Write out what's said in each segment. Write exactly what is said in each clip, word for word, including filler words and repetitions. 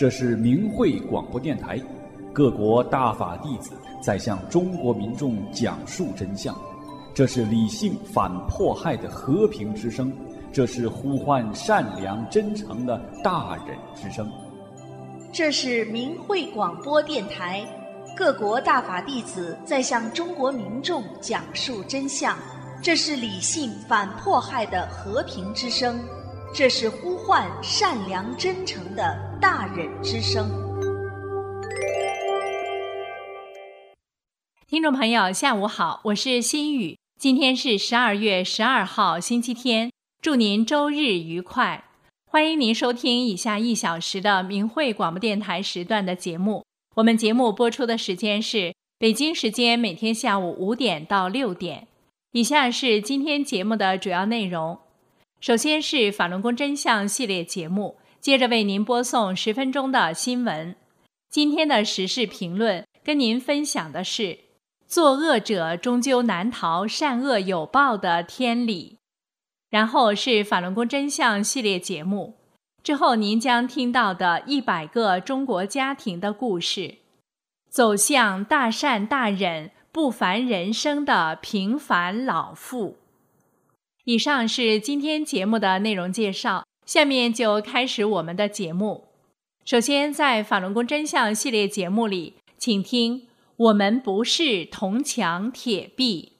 这是明慧广播电台，各国大法弟子在向中国民众讲述真相。这是理性反迫害的和平之声，这是呼唤善良真诚的大忍之声。 这是明慧广播电台，各国大法弟子在向中国民众讲述真相。这是理性反迫害的和平之声，这是呼唤善良真诚的大忍之声。 听众朋友下午好，我是心雨，今天是十二月十二号星期天，祝您周日愉快。欢迎您收听以下一小时的明慧广播电台时段的节目。我们节目播出的时间是北京时间每天下午五点到六点。以下是今天节目的主要内容。首先是法轮功真相系列节目，接着为您播送十分钟的新闻。今天的时事评论跟您分享的是作恶者终究难逃善恶有报的天理。然后是法轮功真相系列节目，之后您将听到的一百个中国家庭的故事，走向大善大忍不凡人生的平凡老妇。以上是今天节目的内容介绍，下面就开始我们的节目。首先在法轮功真相系列节目里，请听我们不是铜墙铁壁。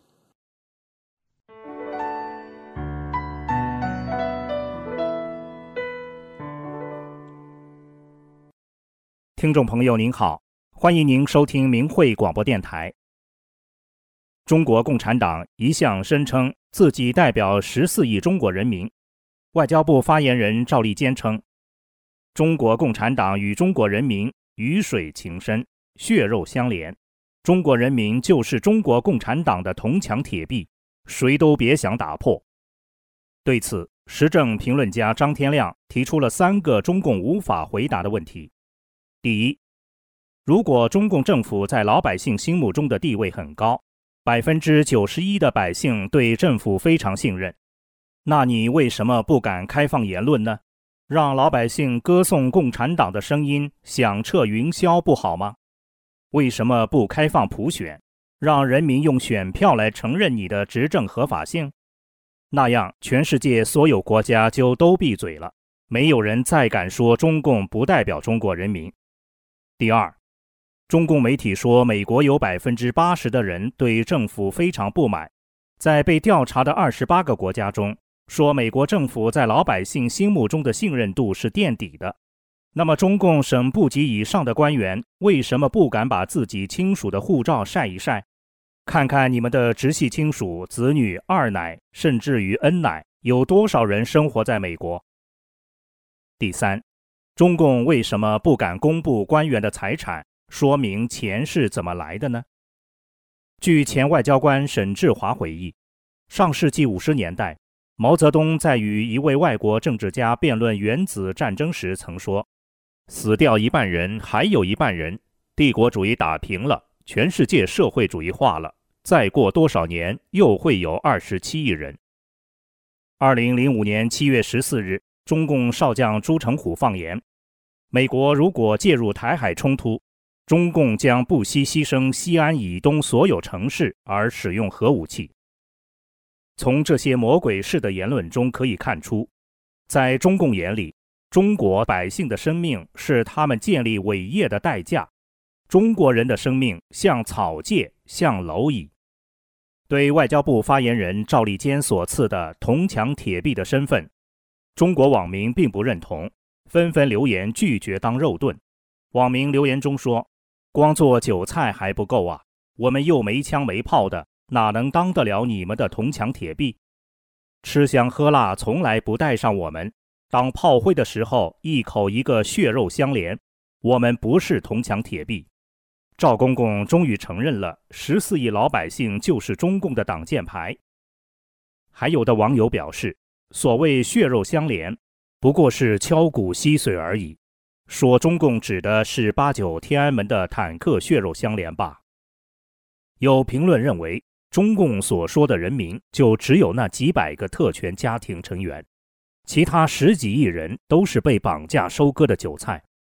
听众朋友您好，欢迎您收听明慧广播电台。中国共产党一向声称自己代表十四亿中国人民。外交部发言人赵立坚称，中国共产党与中国人民鱼水情深，血肉相连，中国人民就是中国共产党的铜墙铁壁，谁都别想打破。对此，时政评论家张天亮提出了三个中共无法回答的问题。第一，如果中共政府在老百姓心目中的地位很高，百分之九十一的百姓对政府非常信任，那你为什么不敢开放言论呢？让老百姓歌颂共产党的声音响彻云霄不好吗？为什么不开放普选，让人民用选票来承认你的执政合法性？那样全世界所有国家就都闭嘴了，没有人再敢说中共不代表中国人民。第二，中共媒体说美国有 百分之八十 的人对政府非常不满，在被调查的二十八个国家中，说美国政府在老百姓心目中的信任度是垫底的。那么中共省部级以上的官员为什么不敢把自己亲属的护照晒一晒？看看你们的直系亲属、子女、二奶，甚至于恩奶，有多少人生活在美国？第三，中共为什么不敢公布官员的财产，说明钱是怎么来的呢？据前外交官沈志华回忆，上世纪五十年代，毛泽东在与一位外国政治家辩论原子战争时曾说，死掉一半人，还有一半人，帝国主义打平了，全世界社会主义化了，再过多少年又会有二十七亿人。二零零五年七月十四日，中共少将朱成虎放言，美国如果介入台海冲突，中共将不惜牺牲西安以东所有城市而使用核武器。从这些魔鬼式的言论中可以看出，在中共眼里，中国百姓的生命是他们建立伟业的代价，中国人的生命像草芥，像蝼蚁。对外交部发言人赵立坚所赐的铜墙铁壁的身份，中国网民并不认同，纷纷留言拒绝当肉盾。网民留言中说，光做韭菜还不够啊，我们又没枪没炮的，哪能当得了你们的铜墙铁壁？吃香喝辣从来不带上我们，当炮灰的时候一口一个血肉相连，我们不是铜墙铁壁。赵公公终于承认了十四亿老百姓就是中共的挡箭牌。还有的网友表示，所谓血肉相连不过是敲骨吸髓而已，说中共指的是八九天安门的坦克血肉相连吧。有评论认为，中共所说的人民就只有那几百个特权家庭成员，其他十几亿人都是被绑架收割的韭菜。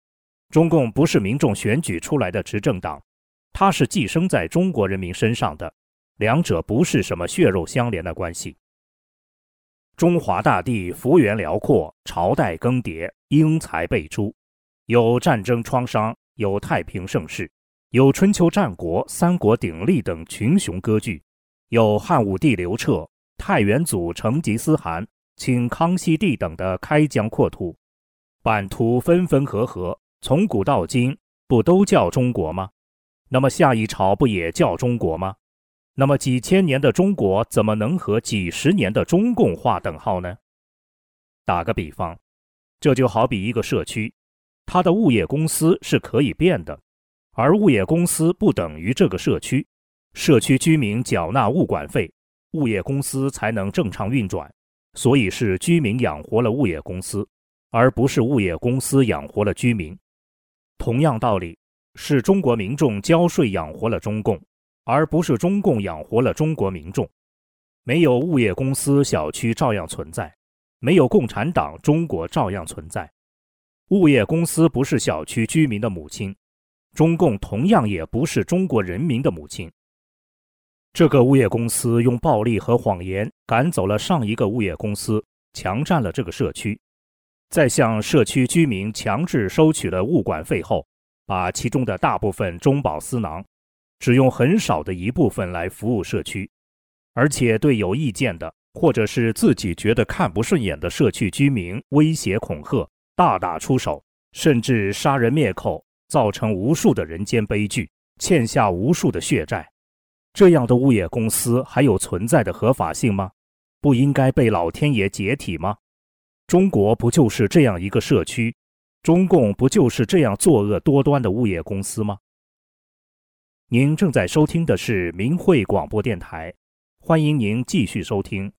中共不是民众选举出来的执政党，它是寄生在中国人民身上的，两者不是什么血肉相连的关系。中华大地幅员辽阔，朝代更迭，英才辈出，有战争创伤，有太平盛世，有春秋战国、三国鼎立等群雄割据，有汉武帝刘彻、太元祖成吉思汗、清康熙帝等的开疆扩土，版图分分合合，从古到今不都叫中国吗？那么下一朝不也叫中国吗？那么几千年的中国怎么能和几十年的中共划等号呢？打个比方，这就好比一个社区，它的物业公司是可以变的，而物业公司不等于这个社区，社区居民缴纳物管费，物业公司才能正常运转，所以是居民养活了物业公司，而不是物业公司养活了居民。同样道理，是中国民众交税养活了中共，而不是中共养活了中国民众。没有物业公司，小区照样存在；没有共产党，中国照样存在。物业公司不是小区居民的母亲，中共同样也不是中国人民的母亲。这个物业公司用暴力和谎言赶走了上一个物业公司，强占了这个社区，在向社区居民强制收取了物管费后，把其中的大部分中饱私囊，只用很少的一部分来服务社区，而且对有意见的或者是自己觉得看不顺眼的社区居民威胁恐吓，大打出手，甚至杀人灭口，造成无数的人间悲剧，欠下无数的血债。这样的物业公司还有存在的合法性吗？不应该被老天爷解体吗？中国不就是这样一个社区？中共不就是这样作恶多端的物业公司吗？您正在收听的是明慧广播电台，欢迎您继续收听。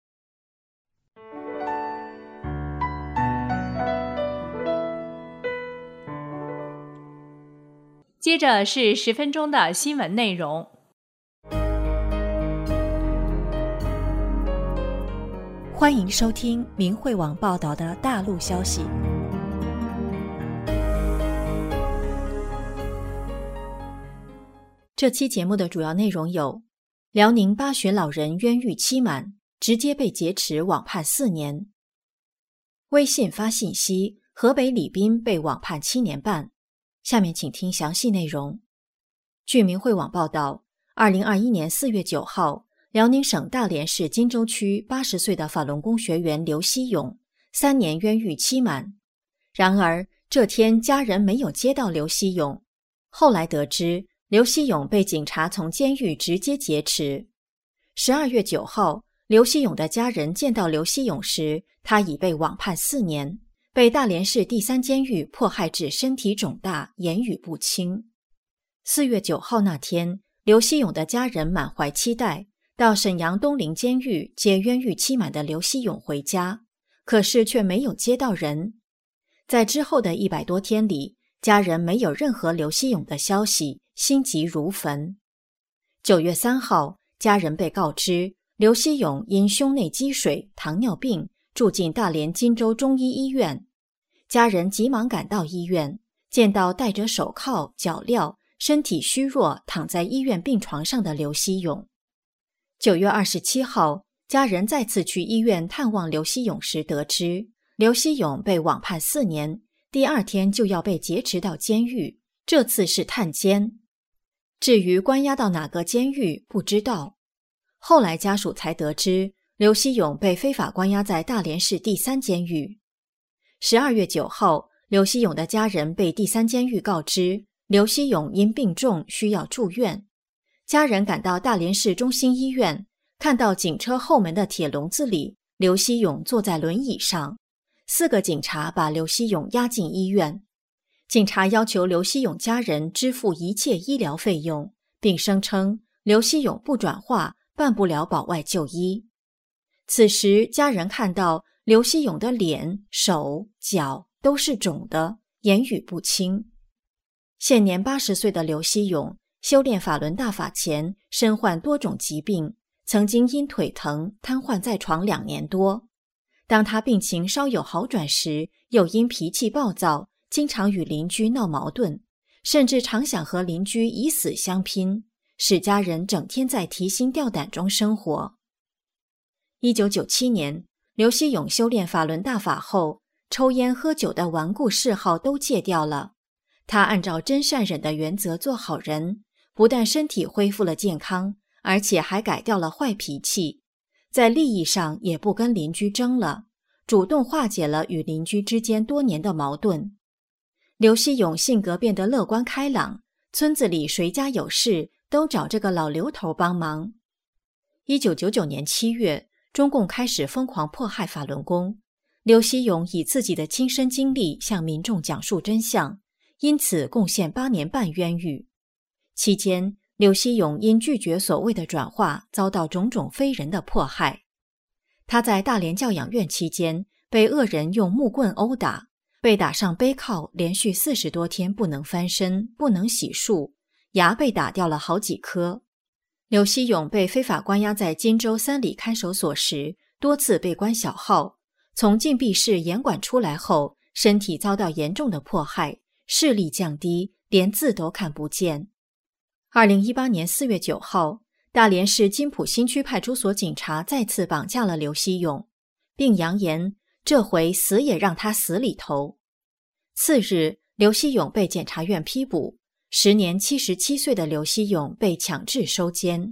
接着是十分钟的新闻内容。 欢迎收听明慧网报道的大陆消息。这期节目的主要内容有：辽宁八旬老人冤狱期满，直接被劫持网判四年；微信发信息，河北李斌被网判七年半。下面请听详细内容。据明慧网报道，二零二一年四月九号，辽宁省大连市金州区八十岁的法轮功学员刘希勇三年冤狱期满。然而这天家人没有接到刘希勇，后来得知刘希勇被警察从监狱直接劫持。十二月九号，刘希勇的家人见到刘希勇时，他已被网判四年，被大连市第三监狱迫害至身体肿大，言语不清。四月九号那天，刘希勇的家人满怀期待，到沈阳东陵监狱接冤狱期满的刘希勇回家，可是却没有接到人。在之后的一百多天里，家人没有任何刘希勇的消息，心急如焚。九月三号，家人被告知刘希勇因胸内积水、糖尿病住进大连金州中医医院。家人急忙赶到医院，见到戴着手铐、脚镣、身体虚弱躺在医院病床上的刘希勇。九月二十七号，家人再次去医院探望刘希勇时得知，刘希勇被网判四年，第二天就要被劫持到监狱，这次是探监。至于关押到哪个监狱，不知道。后来家属才得知，刘希勇被非法关押在大连市第三监狱。十二月九号，刘希勇的家人被第三监狱告知，刘希勇因病重需要住院。家人赶到大连市中心医院，看到警车后门的铁笼子里，刘希勇坐在轮椅上。四个警察把刘希勇押进医院。警察要求刘希勇家人支付一切医疗费用，并声称刘希勇不转化，办不了保外就医。此时家人看到刘希勇的脸、手、脚都是肿的，言语不清。现年八十岁的刘希勇修炼法轮大法前身患多种疾病，曾经因腿疼瘫痪在床两年多。当他病情稍有好转时，又因脾气暴躁， 经常与邻居闹矛盾，甚至常想和邻居以死相拼，使家人整天在提心吊胆中生活。一九九七年，刘希勇修炼法轮大法后，抽烟喝酒的顽固嗜好都戒掉了。他按照真善忍的原则做好人，不但身体恢复了健康，而且还改掉了坏脾气，在利益上也不跟邻居争了，主动化解了与邻居之间多年的矛盾。刘希勇性格变得乐观开朗，村子里谁家有事都找这个老刘头帮忙。一九九九年七月，中共开始疯狂迫害法轮功，刘希勇以自己的亲身经历向民众讲述真相，因此贡献八年半冤狱。期间，刘希勇因拒绝所谓的转化，遭到种种非人的迫害。他在大连教养院期间，被恶人用木棍殴打，被打上背靠，连续四十多天不能翻身，不能洗漱，牙被打掉了好几颗。刘希勇被非法关押在金州三里看守所时，多次被关小号，从禁闭室严管出来后，身体遭到严重的迫害，视力降低，连字都看不见。二零一八年四月九号，大连市金浦新区派出所警察再次绑架了刘希勇，并扬言这回死也让他死里头。次日，刘希勇被检察院批捕，时年七十七岁的刘希勇被强制收监。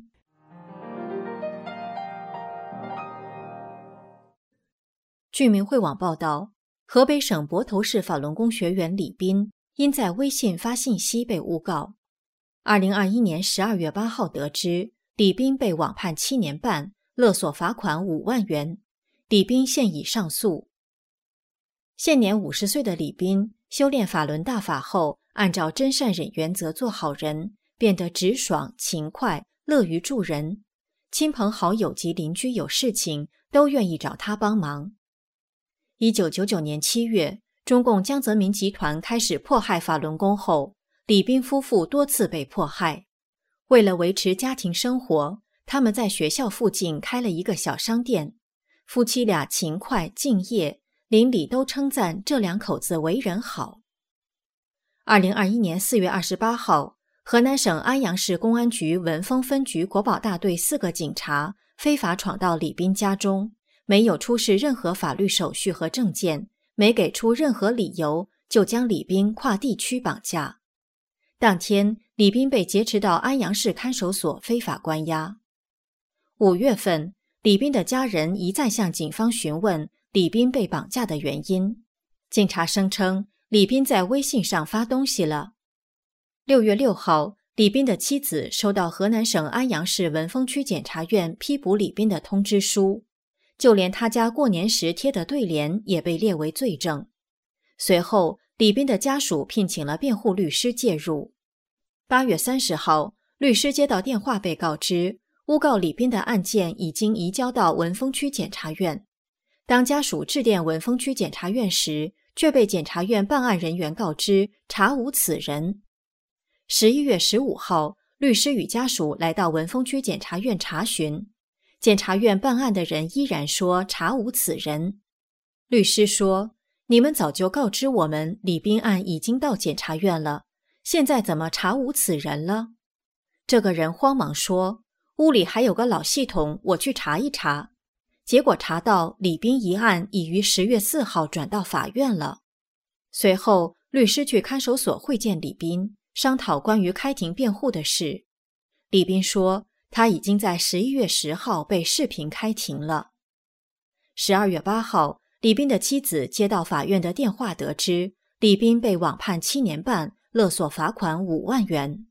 据明慧网报道，河北省泊头市法轮功学员李斌因在微信发信息被诬告。二零二一年十二月八号得知，李斌被网判七年半，勒索罚款五万元。李斌现已上诉。现年五十岁的李斌修炼法轮大法后，按照真善忍原则做好人，变得直爽、勤快、乐于助人。亲朋好友及邻居有事情都愿意找他帮忙。一九九九年七月，中共江泽民集团开始迫害法轮功后，李斌夫妇多次被迫害。为了维持家庭生活，他们在学校附近开了一个小商店。夫妻俩勤快敬业，邻里都称赞这两口子为人好。二零二一年四月二十八号，河南省安阳市公安局文峰分局国保大队四个警察非法闯到李斌家中，没有出示任何法律手续和证件，没给出任何理由，就将李斌跨地区绑架。当天，李斌被劫持到安阳市看守所非法关押。五月份，李斌的家人一再向警方询问李斌被绑架的原因。警察声称李斌在微信上发东西了。六月六号，李斌的妻子收到河南省安阳市文峰区检察院批捕李斌的通知书，就连他家过年时贴的对联也被列为罪证。随后，李斌的家属聘请了辩护律师介入。八月三十号，律师接到电话被告知，诬告李斌的案件已经移交到文峰区检察院。当家属致电文峰区检察院时，却被检察院办案人员告知查无此人。十一月十五号，律师与家属来到文峰区检察院查询，检察院办案的人依然说查无此人。律师说，你们早就告知我们李斌案已经到检察院了，现在怎么查无此人了？这个人慌忙说，屋里还有个老系统，我去查一查。结果查到李斌一案已于十月四号转到法院了。随后，律师去看守所会见李斌，商讨关于开庭辩护的事。李斌说，他已经在十一月十号被视频开庭了。十二月八号，李斌的妻子接到法院的电话，得知李斌被网判七年半，勒索罚款五万元。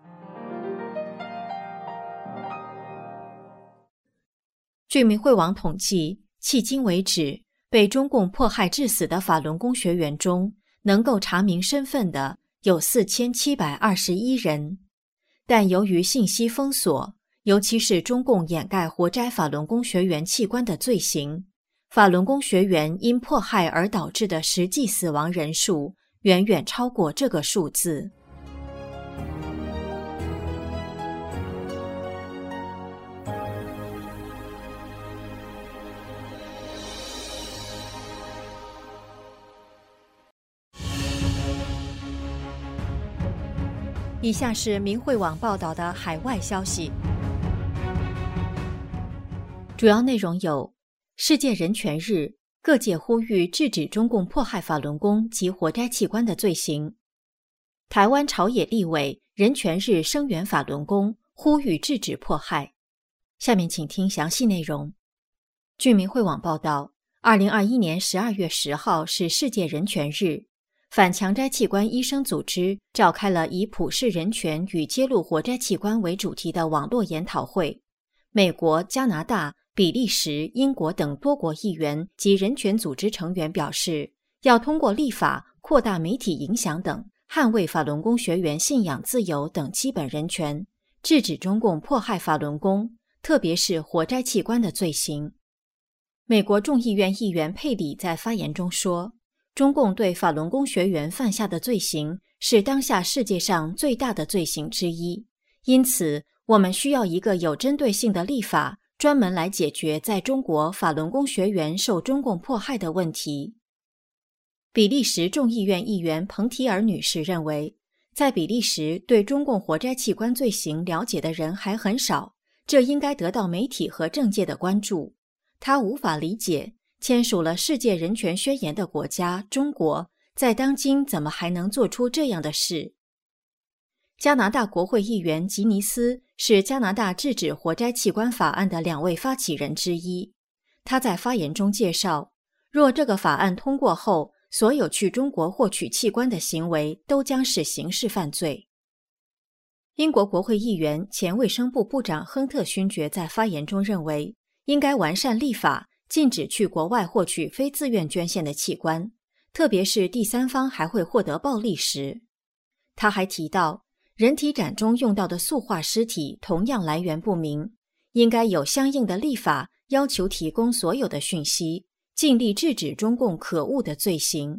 据明慧网统计，迄今为止，被中共迫害致死的法轮功学员中，能够查明身份的有四千七百二十一人。但由于信息封锁，尤其是中共掩盖活摘法轮功学员器官的罪行，法轮功学员因迫害而导致的实际死亡人数远远超过这个数字。 以下是明慧网报道的海外消息，主要内容有：世界人权日，各界呼吁制止中共迫害法轮功及活摘器官的罪行；台湾朝野立委人权日声援法轮功，呼吁制止迫害。下面请听详细内容。据明慧网报道，二零二一年十二月十号是世界人权日，反强摘器官医生组织召开了以普世人权与揭露活摘器官为主题的网络研讨会。美国、加拿大、比利时、英国等多国议员及人权组织成员表示，要通过立法扩大媒体影响等，捍卫法轮功学员信仰自由等基本人权，制止中共迫害法轮功，特别是活摘器官的罪行。美国众议院议员佩里在发言中说，中共对法轮功学员犯下的罪行是当下世界上最大的罪行之一，因此我们需要一个有针对性的立法，专门来解决在中国法轮功学员受中共迫害的问题。比利时众议院议员彭提尔女士认为，在比利时对中共活摘器官罪行了解的人还很少，这应该得到媒体和政界的关注。她无法理解，签署了世界人权宣言的国家中国，在当今怎么还能做出这样的事？加拿大国会议员吉尼斯是加拿大制止活摘器官法案的两位发起人之一。他在发言中介绍，若这个法案通过后，所有去中国获取器官的行为都将是刑事犯罪。英国国会议员、前卫生部部长亨特勋爵在发言中认为，应该完善立法，禁止去国外获取非自愿捐献的器官，特别是第三方还会获得暴利时。他还提到，人体展中用到的塑化尸体同样来源不明，应该有相应的立法，要求提供所有的讯息，尽力制止中共可恶的罪行。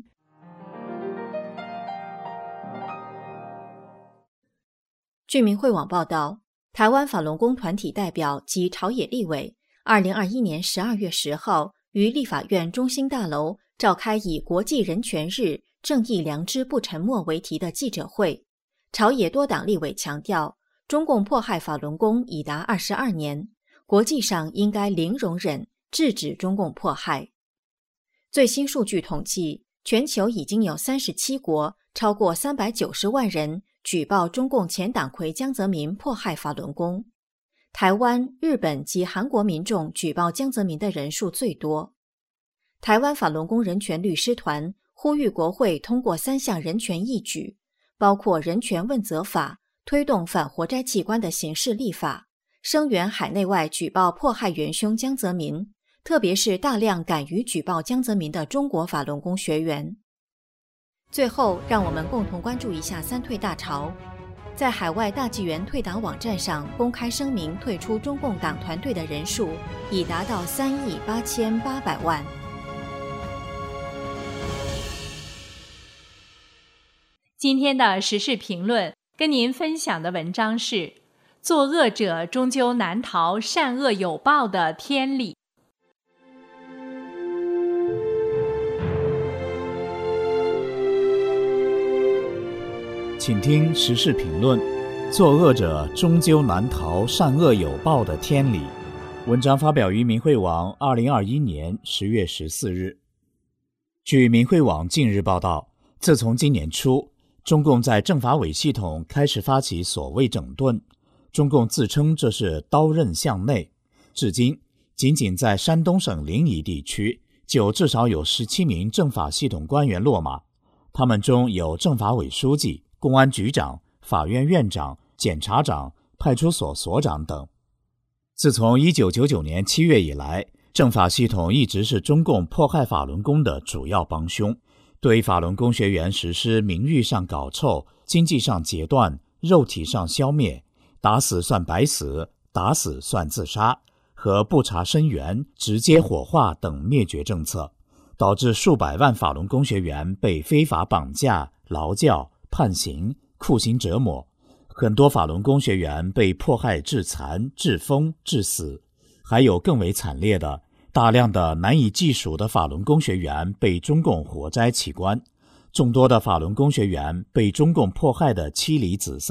据明慧网报道，台湾法轮功团体代表及朝野立委二零二一年十二月十号于立法院中心大楼召开以国际人权日正义良知不沉默为题的记者会。朝野多党立委强调，中共迫害法轮功已达二十二年，国际上应该零容忍，制止中共迫害。最新数据统计，全球已经有三十七国，超过三百九十万人举报中共前党魁江泽民迫害法轮功。台湾、日本及韩国民众举报江泽民的人数最多。台湾法轮功人权律师团呼吁国会通过三项人权议举，包括人权问责法，推动反活摘器官的刑事立法，声援海内外举报迫害元凶江泽民，特别是大量敢于举报江泽民的中国法轮功学员。最后，让我们共同关注一下三退大潮。在海外大纪元退党网站上公开声明退出中共党团队的人数已达到三亿八千八百万。 今天的时事评论跟您分享的文章是：作恶者终究难逃善恶有报的天理。 请听时事评论：作恶者终究难逃善恶有报的天理。文章发表于明慧网二零二一年十月十四日。据明慧网近日报道，自从今年初，中共在政法委系统开始发起所谓整顿，中共自称这是刀刃向内，至今仅仅在山东省临沂地区就至少有十七名政法系统官员落马，他们中有政法委书记、公安局长、法院院长、检察长、派出所所长等。自从一九九九年七月以来，政法系统一直是中共迫害法轮功的主要帮凶，对法轮功学员实施名誉上搞臭、经济上截断、肉体上消灭、打死算白死、打死算自杀和不查生源、直接火化等灭绝政策，导致数百万法轮功学员被非法绑架、劳教、判刑、酷刑折磨，很多法轮功学员被迫害致残、致疯、致死，还有更为惨烈的，大量的难以计数的法轮功学员被中共活摘器官，众多的法轮功学员被中共迫害的妻离子散、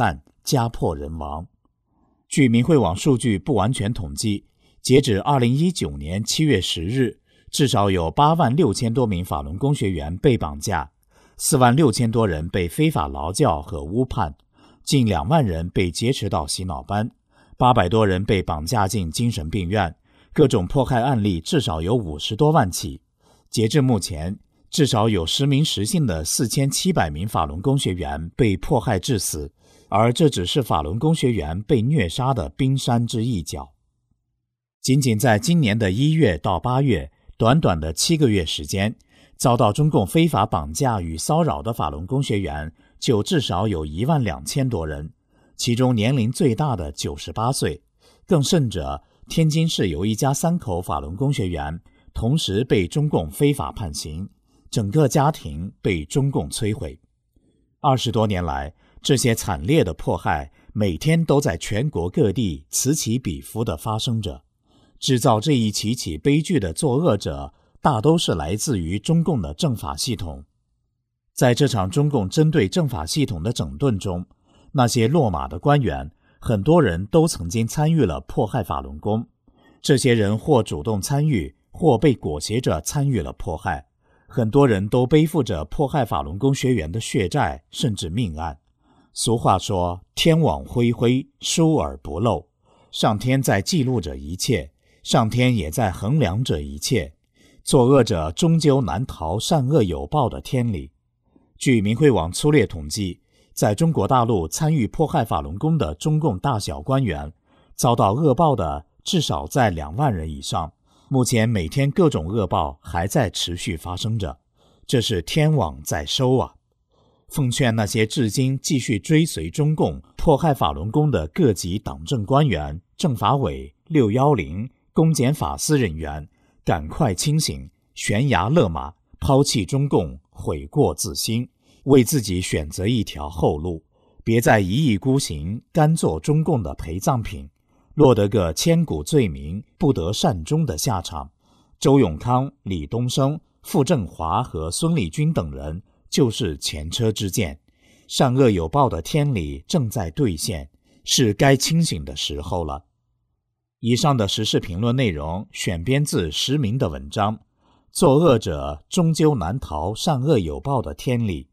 家破人亡。据明慧网数据不完全统计，截止二零一九年七月十日，至少有八万六千多名法轮功学员被绑架，四万六千多人被非法劳教和误判，近两万人被劫持到洗脑班，八百多人被绑架进精神病院，各种迫害案例至少有五十多万起。截至目前，至少有实名实姓的四千七百名法轮功学员被迫害致死，而这只是法轮功学员被虐杀的冰山之一角。仅仅在今年的一月到八月，短短的七个月时间，遭到中共非法绑架与骚扰的法轮功学员就至少有一万两千多人，其中年龄最大的九十八岁，更甚者，天津市有一家三口法轮功学员同时被中共非法判刑，整个家庭被中共摧毁。二十多年来，这些惨烈的迫害每天都在全国各地此起彼伏地发生着。制造这一起起悲剧的作恶者大都是来自于中共的政法系统。在这场中共针对政法系统的整顿中，那些落马的官员很多人都曾经参与了迫害法轮功，这些人或主动参与，或被裹挟着参与了迫害，很多人都背负着迫害法轮功学员的血债甚至命案。俗话说，天网恢恢，疏而不漏，上天在记录着一切，上天也在衡量着一切，作恶者终究难逃善恶有报的天理。据明慧网粗略统计，在中国大陆参与迫害法轮功的中共大小官员，遭到恶报的至少在两万人以上。目前每天各种恶报还在持续发生着，这是天网在收啊！奉劝那些至今继续追随中共迫害法轮功的各级党政官员、政法委、六一零、公检法司人员，赶快清醒，悬崖勒马，抛弃中共，悔过自新，为自己选择一条后路，别再一意孤行，甘做中共的陪葬品，落得个千古罪名，不得善终的下场。周永康、李东生、傅政华和孙立军等人就是前车之鉴，善恶有报的天理正在兑现，是该清醒的时候了。以上的时事评论内容选编自实名的文章，作恶者终究难逃善恶有报的天理。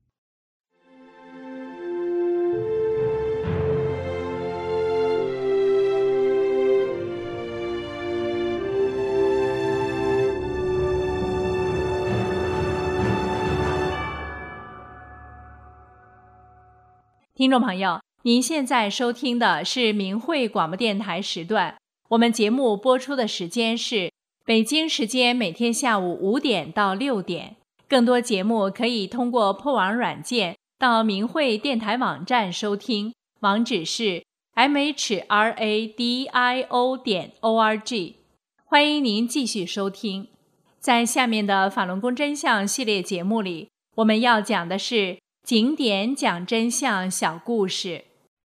听众朋友，您现在收听的是明慧广播电台时段，我们节目播出的时间是北京时间每天下午五点到六点。更多节目可以通过破网软件到明慧电台网站收听，网址是 m h r a d i o 点 o r g。 欢迎您继续收听。在下面的法轮功真相系列节目里，我们要讲的是景点讲真相小故事。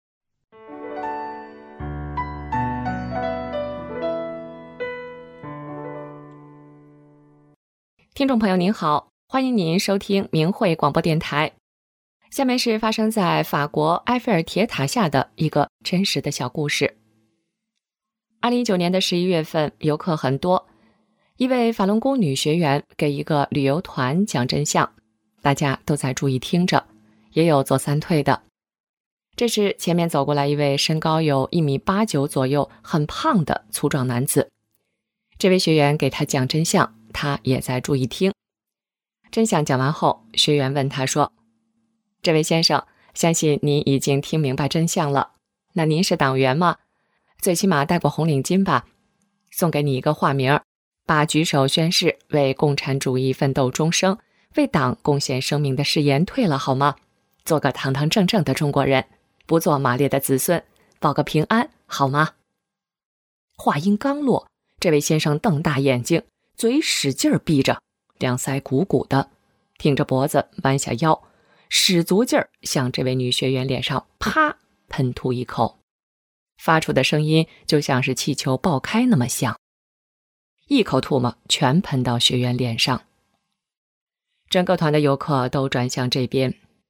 听众朋友您好，欢迎您收听明慧广播电台。下面是发生在法国埃菲尔铁塔下的一个真实的小故事。二零一九年的十一月份，游客很多，一位法轮功女学员给一个旅游团讲真相，大家都在注意听着，也有走散退的。这时前面走过来一位身高有一米八九左右，很胖的粗壮男子。这位学员给他讲真相，他也在注意听。真相讲完后，学员问他说：“这位先生，相信您已经听明白真相了，那您是党员吗？最起码戴过红领巾吧？送给你一个化名，把举手宣誓为共产主义奋斗终生，为党贡献生命的誓言退了好吗？做个堂堂正正的中国人，不做马列的子孙，保个平安好吗？”话音刚落，这位先生瞪大眼睛，嘴使劲闭着，两腮鼓鼓的，挺着脖子弯下腰，使足劲儿向这位女学员脸上啪喷吐一口，发出的声音就像是气球爆开那么响，一口唾沫全喷到学员脸上。整个团的游客都转向这边，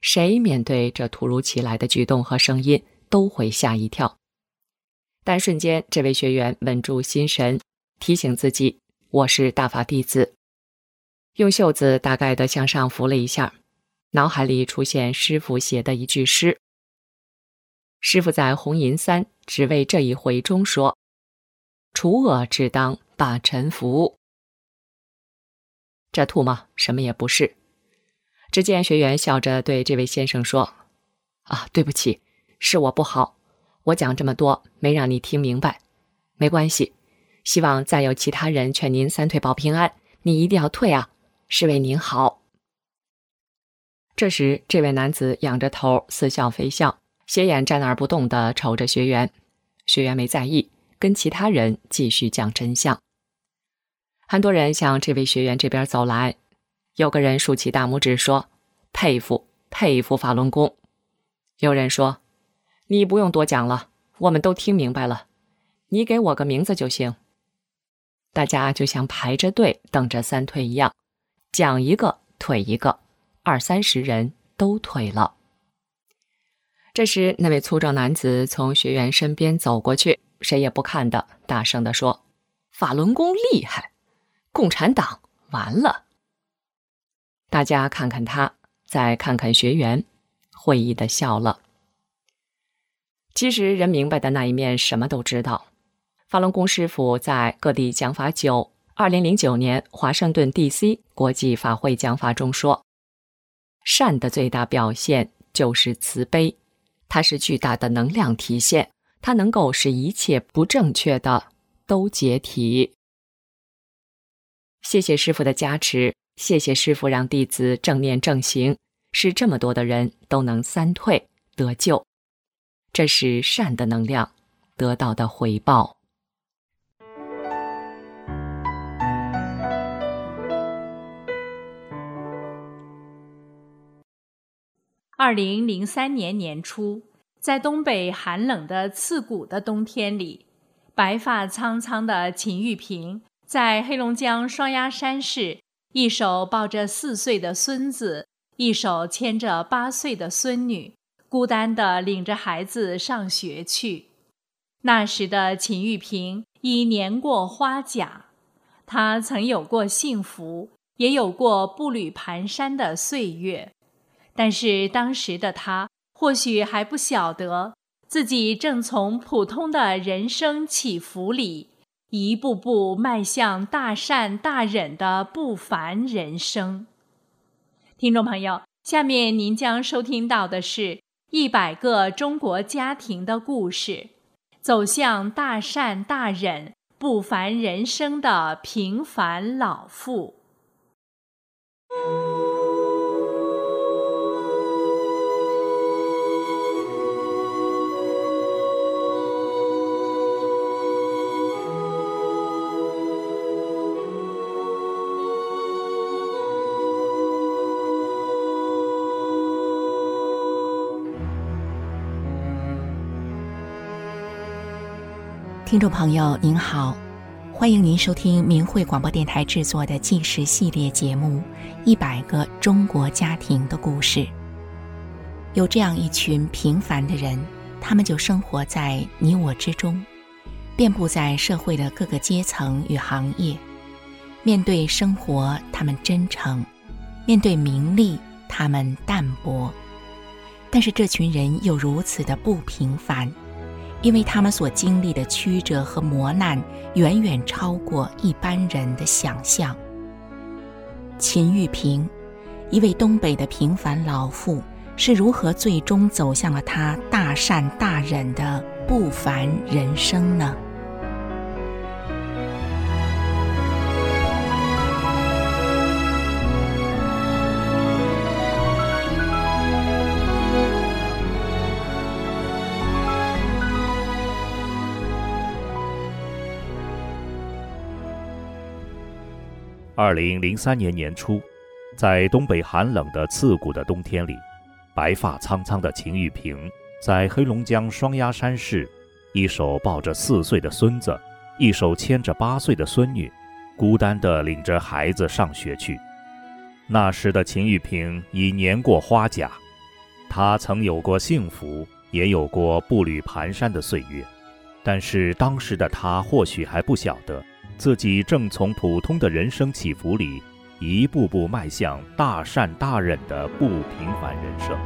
谁面对这突如其来的举动和声音都会吓一跳。但瞬间，这位学员稳住心神，提醒自己，我是大法弟子，用袖子大概地向上拂了一下，脑海里出现师父写的一句诗。师父在红银三只为这一回中说，除恶只当把尘服。这吐吗？什么也不是。只见学员笑着对这位先生说，啊，对不起，是我不好，我讲这么多没让你听明白，没关系，希望再有其他人劝您三退保平安，你一定要退啊，是为您好。这时这位男子仰着头似笑非笑，斜眼站那儿不动地瞅着学员，学员没在意，跟其他人继续讲真相。很多人向这位学员这边走来，有个人竖起大拇指说，佩服佩服法轮功。有人说，你不用多讲了，我们都听明白了，你给我个名字就行。大家就像排着队等着三退一样，讲一个退一个，二三十人都退了。这时那位粗壮男子从学员身边走过去，谁也不看的大声地说，法轮功厉害，共产党完了。大家看看他，再看看学员，会意地笑了。其实人明白的那一面什么都知道。法轮功师父在各地讲法九二零零九年华盛顿 D C 国际法会讲法中说，善的最大表现就是慈悲，它是巨大的能量体现，它能够使一切不正确的都解体。谢谢师父的加持，谢谢师父让弟子正念正行，使这么多的人都能三退得救，这是善的能量得到的回报。 二零零三年年初，在东北寒冷的刺骨的冬天里，白发苍苍的秦玉萍在黑龙江双鸭山市，一手抱着四岁的孙子，一手牵着八岁的孙女，孤单地领着孩子上学去。那时的秦玉萍已年过花甲，她曾有过幸福，也有过步履蹒跚的岁月。但是当时的他或许还不晓得，自己正从普通的人生起伏里，一步步迈向大善大忍的不凡人生。听众朋友，下面您将收听到的是一百个中国家庭的故事，走向大善大忍、不凡人生的平凡老妇。 听众朋友您好，欢迎您收听明慧广播电台制作的纪实系列节目《一百个中国家庭的故事》。有这样一群平凡的人，他们就生活在你我之中，遍布在社会的各个阶层与行业。面对生活，他们真诚；面对名利，他们淡泊。但是这群人又如此的不平凡，因为他们所经历的曲折和磨难远远超过一般人的想象。秦玉萍，一位东北的平凡老妇，是如何最终走向了她大善大忍的不凡人生呢？ 二零零三年年初，在东北寒冷的刺骨的冬天里，白发苍苍的秦玉萍在黑龙江双鸭山市，一手抱着四岁的孙子，一手牵着八岁的孙女，孤单地领着孩子上学去。那时的秦玉萍已年过花甲， 他曾有过幸福，也有过步履蹒跚的岁月，但是当时的他或许还不晓得，自己正从普通的人生起伏里一步步迈向大善大忍的不平凡人生。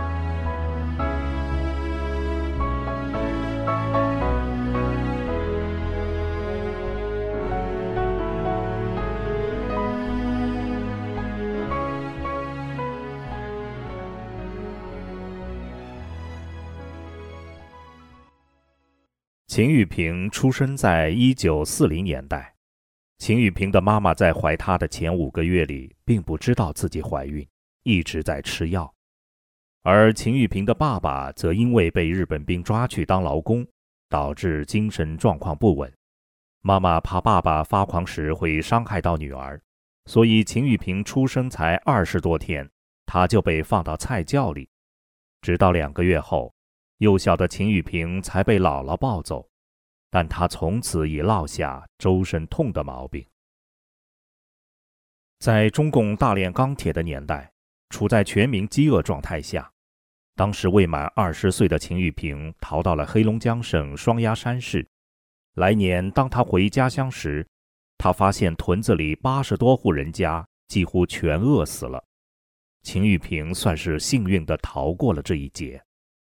秦玉萍出生在一九四零年代。秦玉萍的妈妈在怀她的前五个月里并不知道自己怀孕，一直在吃药。而秦玉萍的爸爸则因为被日本兵抓去当劳工，导致精神状况不稳。妈妈怕爸爸发狂时会伤害到女儿，所以秦玉萍出生才二十多天，她就被放到菜窖里。直到两个月后，幼小的秦玉萍才被姥姥抱走，但她从此已落下周身痛的毛病。在中共大炼钢铁的年代，处在全民饥饿状态下，当时未满二十岁的秦玉萍逃到了黑龙江省双鸭山市。来年当她回家乡时，她发现屯子里八十多户人家几乎全饿死了。秦玉萍算是幸运地逃过了这一劫。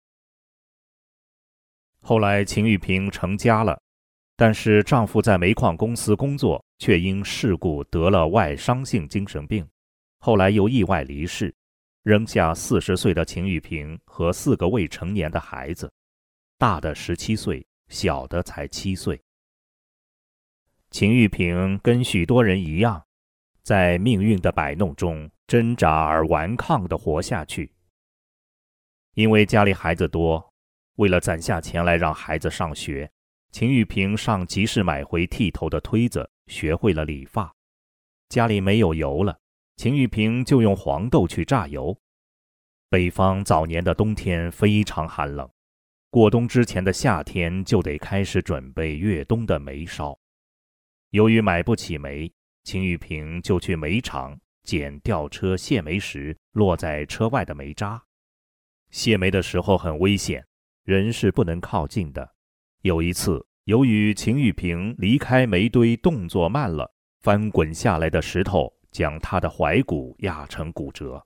后来秦玉萍成家了，但是丈夫在煤矿公司工作，却因事故得了外伤性精神病，后来又意外离世，扔下四十岁的秦玉萍和四个未成年的孩子，大的十七岁，小的才七岁。秦玉萍跟许多人一样，在命运的摆弄中挣扎而顽抗地活下去。因为家里孩子多，为了攒下钱来让孩子上学，秦玉萍上集市买回剃头的推子，学会了理发。家里没有油了，秦玉萍就用黄豆去榨油。北方早年的冬天非常寒冷，过冬之前的夏天就得开始准备越冬的煤烧。由于买不起煤，秦玉萍就去煤厂捡吊车卸煤时落在车外的煤渣。卸煤的时候很危险，人是不能靠近的。有一次，由于秦玉萍离开煤堆动作慢了，翻滚下来的石头将她的踝骨压成骨折。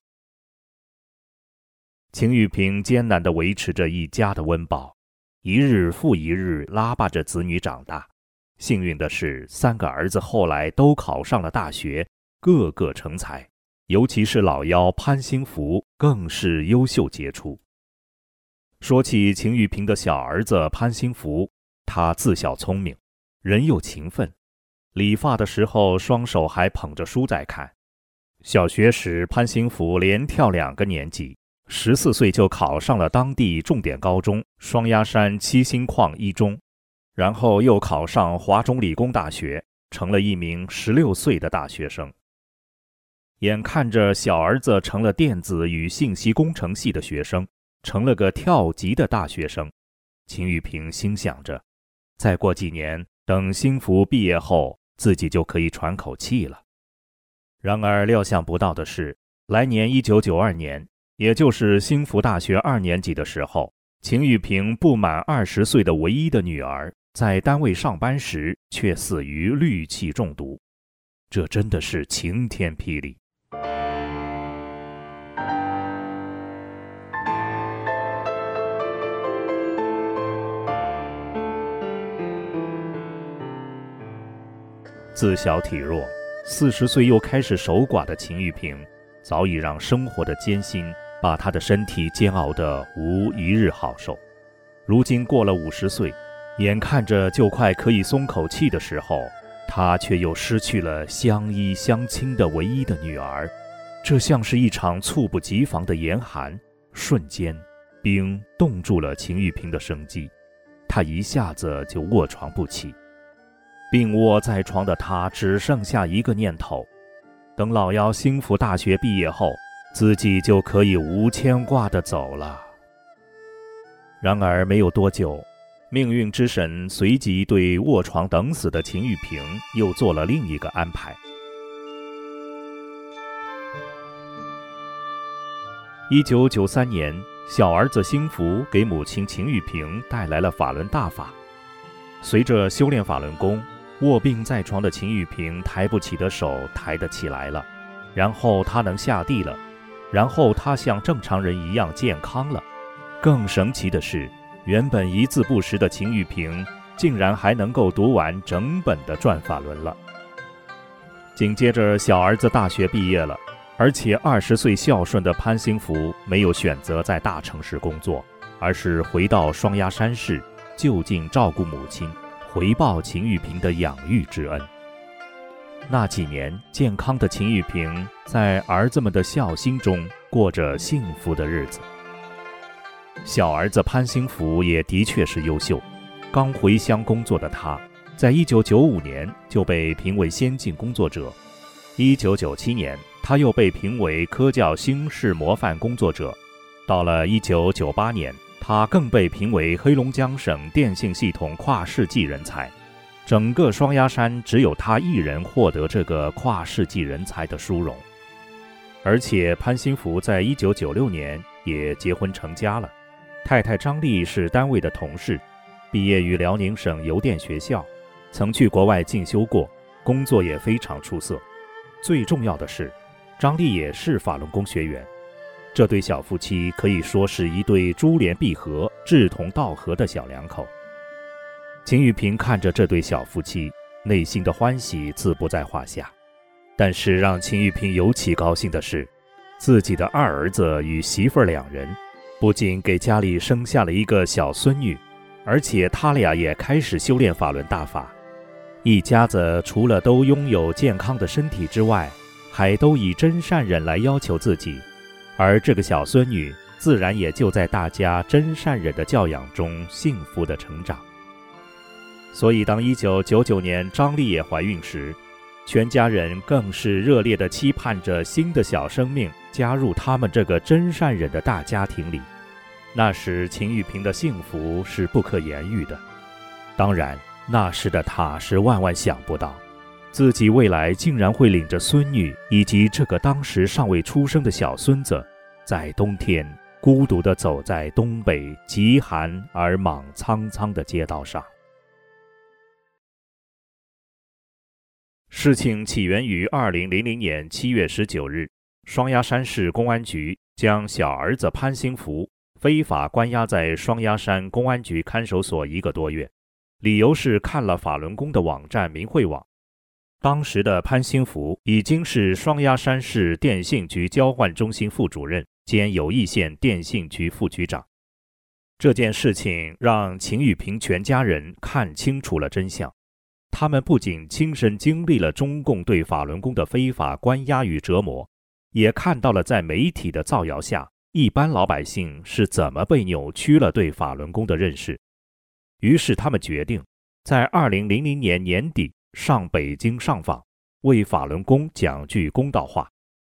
秦玉萍艰难地维持着一家的温饱，一日复一日拉拔着子女长大。幸运的是，三个儿子后来都考上了大学，个个成才，尤其是老幺潘兴福更是优秀杰出。说起秦玉萍的小儿子潘兴福，他自小聪明，人又勤奋，理发的时候双手还捧着书在看。小学时，潘兴福连跳两个年级，十四岁就考上了当地重点高中双鸭山七星矿一中，然后又考上华中理工大学，成了一名十六岁的大学生。眼看着小儿子成了电子与信息工程系的学生，成了个跳级的大学生，秦玉萍心想着，再过几年，等兴福毕业后，自己就可以喘口气了。然而料想不到的是，来年一九九二年，也就是兴福大学二年级的时候，秦玉萍不满二十岁的唯一的女儿，在单位上班时却死于氯气中毒。这真的是晴天霹雳。自小体弱，四十岁又开始守寡的秦玉萍，早已让生活的艰辛把她的身体煎熬得无一日好受。如今过了五十岁，眼看着就快可以松口气的时候，她却又失去了相依相亲的唯一的女儿。这像是一场猝不及防的严寒，瞬间冰冻住了秦玉萍的生机，她一下子就卧床不起。病卧在床的他只剩下一个念头，等老幺兴福大学毕业后，自己就可以无牵挂地走了。然而没有多久，命运之神随即对卧床等死的秦玉萍又做了另一个安排。一九九三年， 小儿子兴福给母亲秦玉萍带来了法轮大法。随着修炼法轮功，卧病在床的秦玉萍抬不起的手抬得起来了，然后她能下地了，然后她像正常人一样健康了。更神奇的是，原本一字不识的秦玉萍竟然还能够读完整本的转法轮了。紧接着小儿子大学毕业了，而且二十岁孝顺的潘兴福没有选择在大城市工作，而是回到双鸭山市就近照顾母亲，回报秦玉萍的养育之恩。那几年，健康的秦玉萍在儿子们的孝心中过着幸福的日子。小儿子潘兴福也的确是优秀，刚回乡工作的他，在一九九五年就被评为先进工作者，一九九七年他又被评为科教新式模范工作者，到了一九九八年，他更被评为黑龙江省电信系统跨世纪人才。整个双鸭山只有他一人获得这个跨世纪人才的殊荣。而且潘兴福在一九九六年也结婚成家了，太太张丽是单位的同事，毕业于辽宁省邮电学校，曾去国外进修过，工作也非常出色。最重要的是，张丽也是法轮功学员。这对小夫妻可以说是一对珠联璧合、志同道合的小两口。秦玉萍看着这对小夫妻，内心的欢喜自不在话下。但是让秦玉萍尤其高兴的是，自己的二儿子与媳妇儿两人不仅给家里生下了一个小孙女，而且他俩也开始修炼法轮大法。一家子除了都拥有健康的身体之外，还都以真善忍来要求自己，而这个小孙女自然也就在大家真善忍的教养中幸福的成长。所以当一九九九年张丽也怀孕时，全家人更是热烈地期盼着新的小生命加入他们这个真善忍的大家庭里。那时秦玉萍的幸福是不可言喻的。当然，那时的她是万万想不到，自己未来竟然会领着孙女以及这个当时尚未出生的小孙子，在冬天孤独地走在东北极寒而莽苍苍的街道上。事情起源于二零零零年七月十九日，双鸭山市公安局将小儿子潘兴福非法关押在双鸭山公安局看守所一个多月，理由是看了法轮功的网站明慧网。当时的潘兴福已经是双鸭山市电信局交换中心副主任兼友谊县电信局副局长。这件事情让秦玉萍全家人看清楚了真相。他们不仅亲身经历了中共对法轮功的非法关押与折磨，也看到了在媒体的造谣下，一般老百姓是怎么被扭曲了对法轮功的认识。于是他们决定在二零零零年年底上北京上访，为法轮功讲句公道话。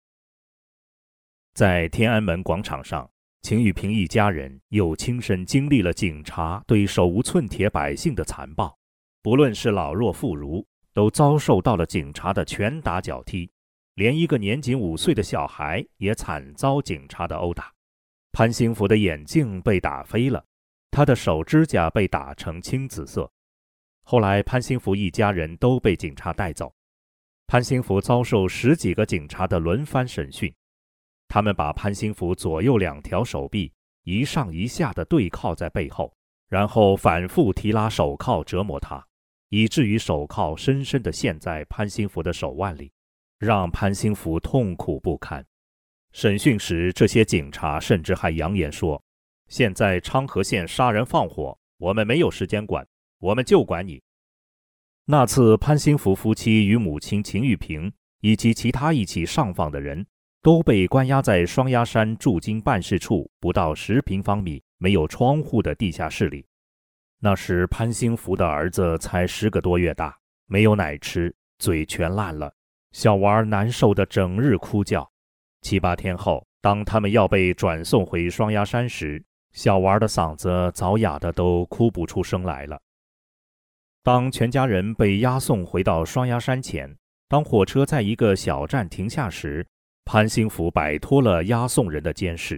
在天安门广场上，秦玉萍一家人又亲身经历了警察对手无寸铁百姓的残暴。不论是老弱妇孺，都遭受到了警察的拳打脚踢，连一个年仅五岁的小孩也惨遭警察的殴打。潘兴福的眼镜被打飞了，他的手指甲被打成青紫色。后来潘兴福一家人都被警察带走，潘兴福遭受十几个警察的轮番审讯，他们把潘兴福左右两条手臂一上一下地对铐在背后，然后反复提拉手铐折磨他，以至于手铐深深地陷在潘兴福的手腕里，让潘兴福痛苦不堪。审讯时，这些警察甚至还扬言说，现在昌河县杀人放火，我们没有时间管，我们就管你。那次潘兴福夫妻与母亲秦玉萍以及其他一起上访的人都被关押在双鸭山驻京办事处不到十平方米没有窗户的地下室里。那时潘兴福的儿子才十个多月大，没有奶吃，嘴全烂了，小娃难受得整日哭叫。七八天后，当他们要被转送回双鸭山时，小娃的嗓子早哑得都哭不出声来了。当全家人被押送回到双鸭山前，当火车在一个小站停下时，潘兴福摆脱了押送人的监视，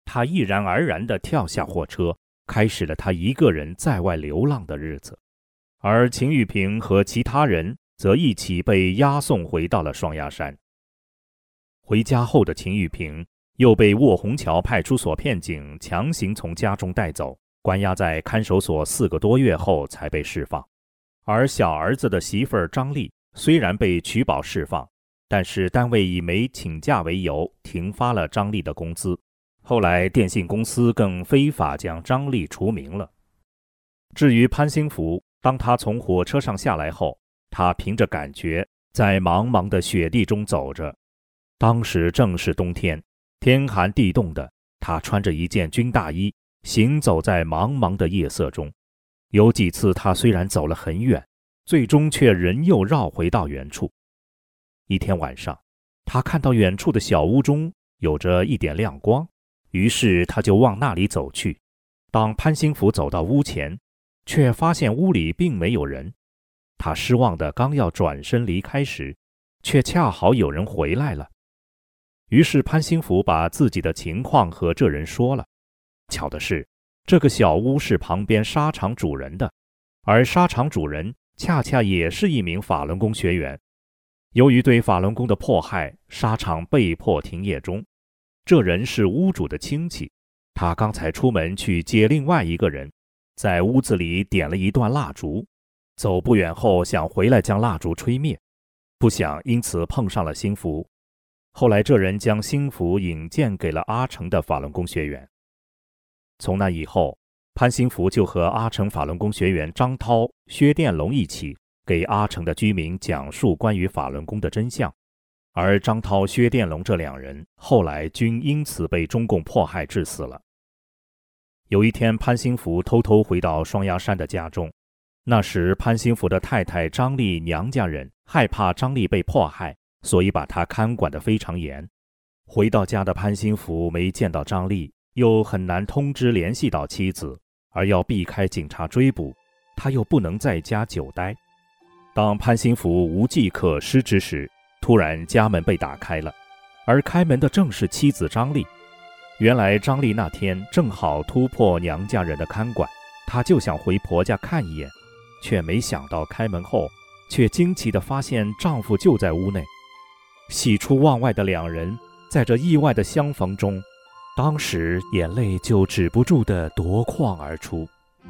他毅然而然地跳下货车，开始了他一个人在外流浪的日子。而秦玉平和其他人则一起被押送回到了双鸭山。回家后的秦玉平又被卧虹桥派出所片警强行从家中带走，关押在看守所四个多月后才被释放。而小儿子的媳妇儿张丽虽然被取保释放，但是单位以没请假为由停发了张丽的工资。后来电信公司更非法将张丽除名了。至于潘兴福，当他从火车上下来后，他凭着感觉在茫茫的雪地中走着。当时正是冬天，天寒地冻的，他穿着一件军大衣，行走在茫茫的夜色中。有几次他虽然走了很远，最终却仍又绕回到原处。一天晚上，他看到远处的小屋中有着一点亮光，于是他就往那里走去。当潘兴福走到屋前，却发现屋里并没有人。他失望的刚要转身离开时，却恰好有人回来了。于是潘兴福把自己的情况和这人说了。巧的是，这个小屋是旁边纱厂主人的，而纱厂主人恰恰也是一名法轮功学员。由于对法轮功的迫害，纱厂被迫停业中。这人是屋主的亲戚，他刚才出门去接另外一个人，在屋子里点了一段蜡烛，走不远后想回来将蜡烛吹灭，不想因此碰上了兴福。后来这人将兴福引荐给了阿成的法轮功学员。从那以后，潘兴福就和阿成法轮功学员张涛、薛殿龙一起给阿成的居民讲述关于法轮功的真相。而张涛、薛殿龙这两人后来均因此被中共迫害致死了。有一天，潘兴福偷偷回到双鸭山的家中，那时潘兴福的太太张丽娘家人害怕张丽被迫害，所以把他看管得非常严。回到家的潘兴福没见到张丽，又很难通知联系到妻子，而要避开警察追捕，他又不能在家久待。当潘兴福无计可施之时，突然家门被打开了，而开门的正是妻子张丽。原来张丽那天正好突破娘家人的看管，她就想回婆家看一眼，却没想到开门后却惊奇地发现丈夫就在屋内。喜出望外的两人在这意外的相逢中，当时眼泪就止不住地夺眶而出。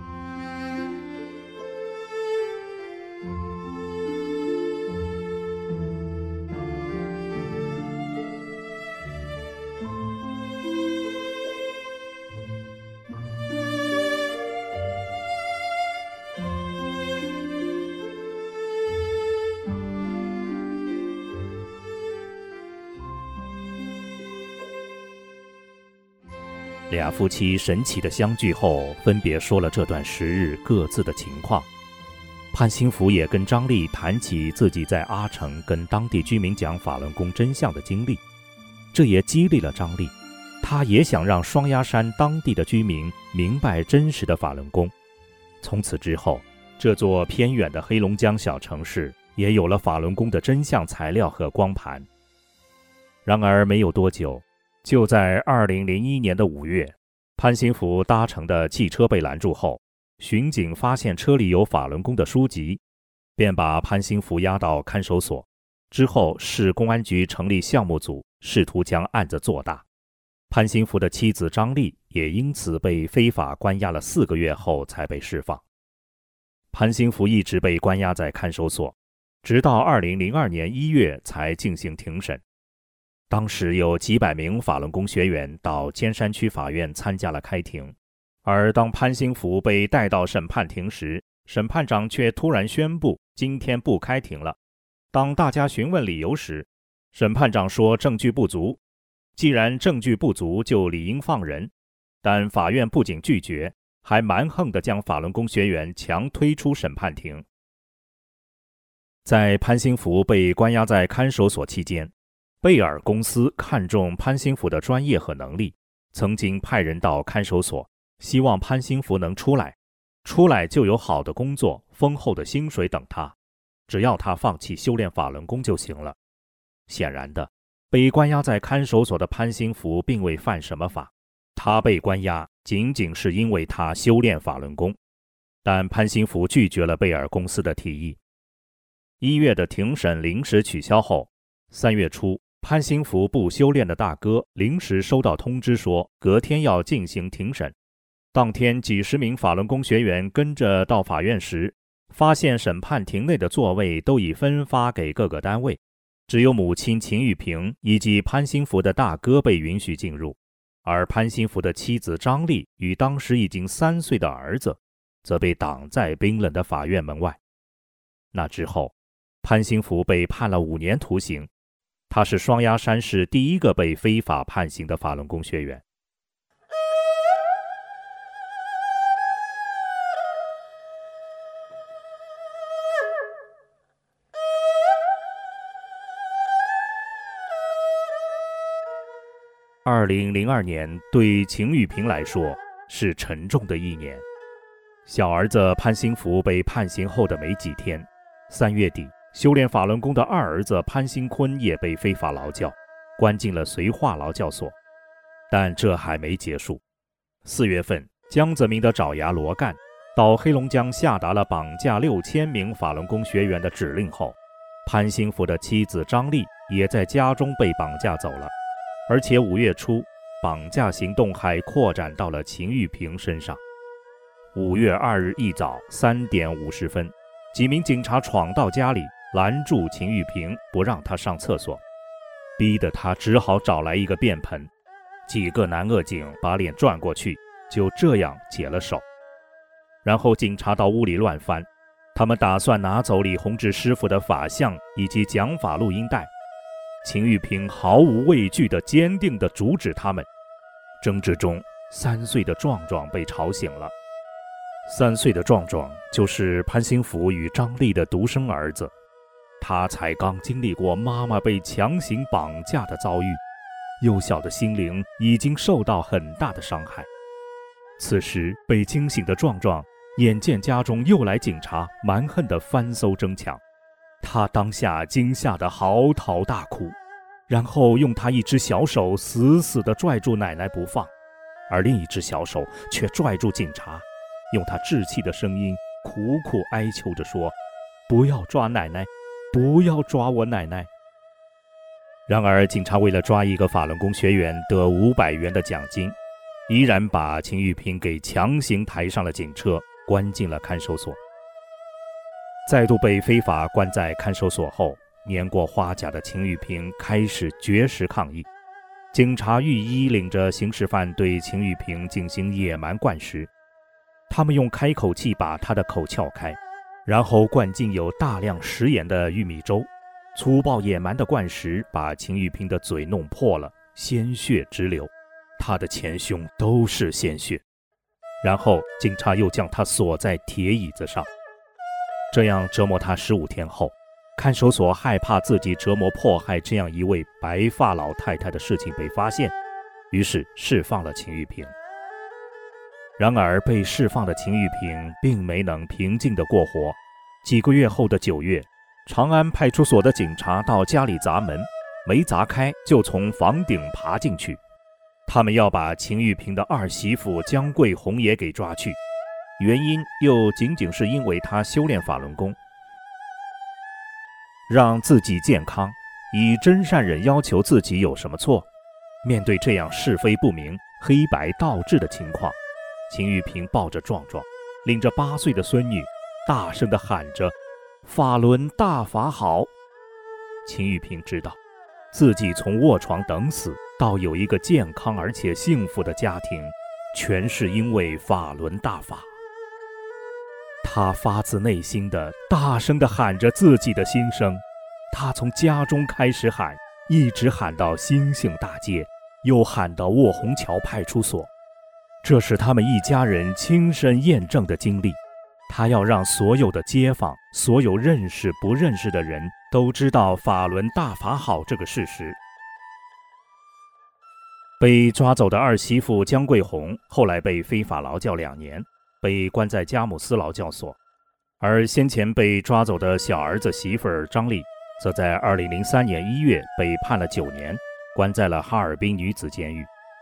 俩夫妻神奇的相聚后，分别说了这段时日各自的情况。潘兴福也跟张丽谈起自己在阿城跟当地居民讲法轮功真相的经历，这也激励了张丽，她也想让双鸭山当地的居民明白真实的法轮功。从此之后，这座偏远的黑龙江小城市也有了法轮功的真相材料和光盘。然而没有多久，就在二零零一年的五月，潘兴福搭乘的汽车被拦住后，巡警发现车里有法轮功的书籍，便把潘兴福押到看守所。之后市公安局成立项目组，试图将案子做大。潘兴福的妻子张丽也因此被非法关押了四个月后才被释放。潘兴福一直被关押在看守所，直到二零零二年一月才进行庭审。当时有几百名法轮功学员到尖山区法院参加了开庭，而当潘兴福被带到审判庭时，审判长却突然宣布今天不开庭了。当大家询问理由时，审判长说证据不足，既然证据不足就理应放人，但法院不仅拒绝，还蛮横地将法轮功学员强推出审判庭。在潘兴福被关押在看守所期间，贝尔公司看中潘兴福的专业和能力，曾经派人到看守所，希望潘兴福能出来，出来就有好的工作、丰厚的薪水等他，只要他放弃修炼法轮功就行了。显然的，被关押在看守所的潘兴福并未犯什么法， 他被关押仅仅是因为他修炼法轮功，但潘兴福拒绝了贝尔公司的提议。一月的庭审临时取消后，三月初，潘兴福不修炼的大哥临时收到通知说，隔天要进行庭审。当天，几十名法轮功学员跟着到法院时，发现审判庭内的座位都已分发给各个单位，只有母亲秦玉萍以及潘兴福的大哥被允许进入，而潘兴福的妻子张丽与当时已经三岁的儿子则被挡在冰冷的法院门外。那之后，潘兴福被判了五年徒刑，他是双鸭山市第一个被非法判刑的法轮功学员。二零零二年对秦玉萍来说是沉重的一年。小儿子潘兴福被判刑后的没几天，三月底，修炼法轮功的二儿子潘兴坤也被非法劳教，关进了绥化劳教所。但这还没结束。四月份，江泽民的爪牙罗干到黑龙江下达了绑架六千名法轮功学员的指令后，潘兴福的妻子张丽也在家中被绑架走了。而且五月初，绑架行动还扩展到了秦玉萍身上。五月二日一早三点五十分，几名警察闯到家里，拦住秦玉萍，不让她上厕所，逼得她只好找来一个便盆。几个男恶警把脸转过去，就这样解了手。然后警察到屋里乱翻，他们打算拿走李洪志师傅的法相以及讲法录音带。秦玉萍毫无畏惧地坚定地阻止他们。争执中，三岁的壮壮被吵醒了。三岁的壮壮就是潘兴福与张丽的独生儿子，他才刚经历过妈妈被强行绑架的遭遇，幼小的心灵已经受到很大的伤害。此时被惊醒的壮壮眼见家中又来警察，蛮横地翻搜争抢，他当下惊吓得嚎啕大哭，然后用他一只小手死死地拽住奶奶不放，而另一只小手却拽住警察，用他稚气的声音苦苦哀求着说：“不要抓奶奶，不要抓我奶奶。”然而警察为了抓一个法轮功学员得五百元的奖金，依然把秦玉萍给强行抬上了警车，关进了看守所。再度被非法关在看守所后，年过花甲的秦玉萍开始绝食抗议。警察御医领着刑事犯对秦玉萍进行野蛮灌食，他们用开口器把她的口撬开，然后灌进有大量食盐的玉米粥，粗暴野蛮的灌食把秦玉萍的嘴弄破了，鲜血直流，她的前胸都是鲜血。然后警察又将她锁在铁椅子上。这样折磨他十五天后，看守所害怕自己折磨迫害这样一位白发老太太的事情被发现，于是释放了秦玉萍。然而被释放的秦玉萍并没能平静地过活。几个月后的九月，长安派出所的警察到家里砸门，没砸开就从房顶爬进去，他们要把秦玉萍的二媳妇江桂红也给抓去，原因又仅仅是因为他修炼法轮功。让自己健康，以真善忍要求自己有什么错？面对这样是非不明、黑白倒置的情况，秦玉萍抱着壮壮，领着八岁的孙女，大声地喊着：“法轮大法好！”秦玉萍知道，自己从卧床等死到有一个健康而且幸福的家庭，全是因为法轮大法。他发自内心的大声地喊着自己的心声，他从家中开始喊，一直喊到兴兴大街，又喊到卧虹桥派出所。这是他们一家人亲身验证的经历，他要让所有的街坊，所有认识不认识的人都知道法轮大法好这个事实。被抓走的二媳妇江桂红后来被非法劳教两年，被关在佳木斯劳教所，而先前被抓走的小儿子媳妇儿张丽，则在二零零三年一月被判了九年，关在了哈尔滨女子监狱。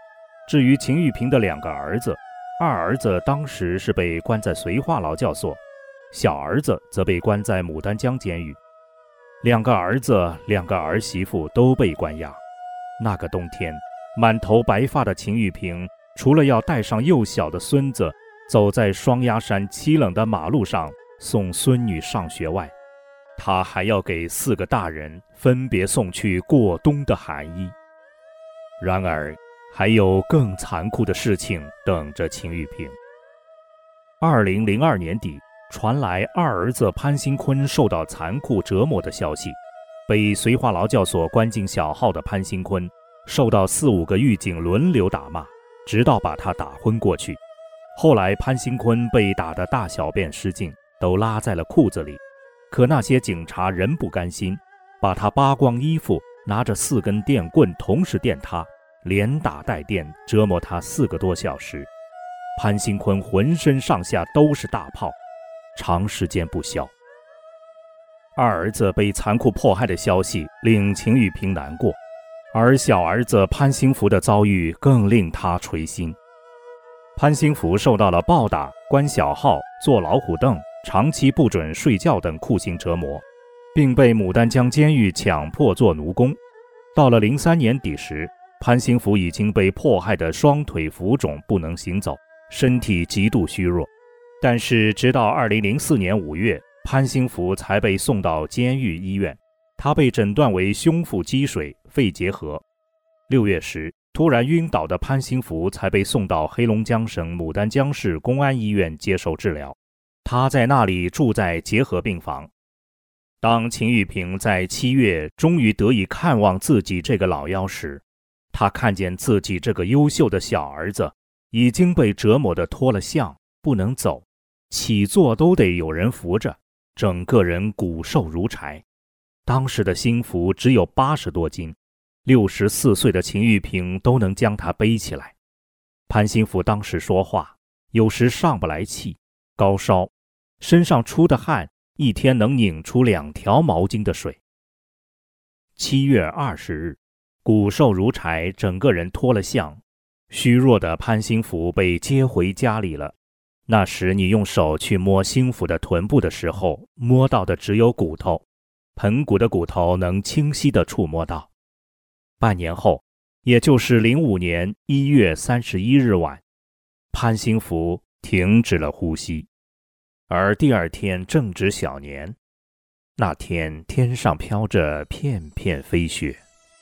至于秦玉平的两个儿子，二儿子当时是被关在绥化劳教所，小儿子则被关在牡丹江监狱。两个儿子、两个儿媳妇都被关押。那个冬天，满头白发的秦玉平，除了要带上幼小的孙子，走在双鸭山凄冷的马路上送孙女上学外，他还要给四个大人分别送去过冬的寒衣。然而，还有更残酷的事情等着秦玉平。二零零二年底，传来二儿子潘兴坤受到残酷折磨的消息。被绥化劳教所关进小号的潘兴坤，受到四五个狱警轮流打骂，直到把他打昏过去。后来潘兴坤被打得大小便失禁，都拉在了裤子里。可那些警察仍不甘心，把他扒光衣服，拿着四根电棍同时电他，连打带电，折磨他四个多小时。潘兴坤浑身上下都是大泡，长时间不消。二儿子被残酷迫害的消息令秦玉平难过，而小儿子潘兴福的遭遇更令他捶心。潘兴福受到了暴打、关小号、坐老虎凳、长期不准睡觉等酷刑折磨，并被牡丹江监狱强迫做奴工。到了零三年底时，潘兴福已经被迫害的双腿浮肿，不能行走，身体极度虚弱。但是直到二零零四年五月，潘兴福才被送到监狱医院，他被诊断为胸腹积水、肺结核。六月时，突然晕倒的潘兴福才被送到黑龙江省牡丹江市公安医院接受治疗，他在那里住在结核病房。当秦玉平在七月终于得以看望自己这个老幺时，他看见自己这个优秀的小儿子已经被折磨得脱了相，不能走，起坐都得有人扶着，整个人骨瘦如柴。当时的兴福只有八十多斤，六十四岁的秦玉平都能将他背起来。潘兴福当时说话，有时上不来气，高烧，身上出的汗一天能拧出两条毛巾的水。七月二十日，骨瘦如柴，整个人脱了相，虚弱的潘兴福被接回家里了。那时你用手去摸兴福的臀部的时候，摸到的只有骨头，盆骨的骨头能清晰地触摸到。半年后，也就是零五年一月三十一日晚，潘兴福停止了呼吸，而第二天正值小年。那天天上飘着片片飞雪。